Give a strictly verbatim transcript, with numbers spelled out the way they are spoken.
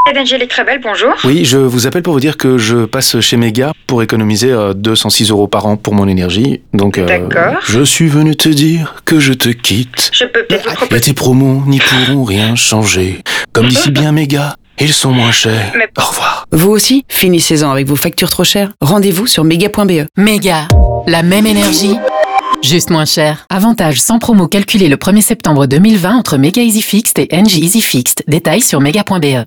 Angélique Rebel, bonjour. Oui, je vous appelle pour vous dire que je passe chez Mega pour économiser euh, deux cent six euros par an pour mon énergie. Donc, euh, D'accord. je suis venu te dire que je te quitte. Je peux peut-être vous Et proposer... tes promos n'y pourront rien changer. Comme d'ici bien Mega, ils sont moins chers. Mais- Au revoir. Vous aussi, finissez-en avec vos factures trop chères. Rendez-vous sur méga point b e. Méga, la même énergie, juste moins cher. Avantage sans promo calculé le premier septembre deux mille vingt entre Mega Easy Fixed et Engie Easy Fixed. Détails sur méga point b e.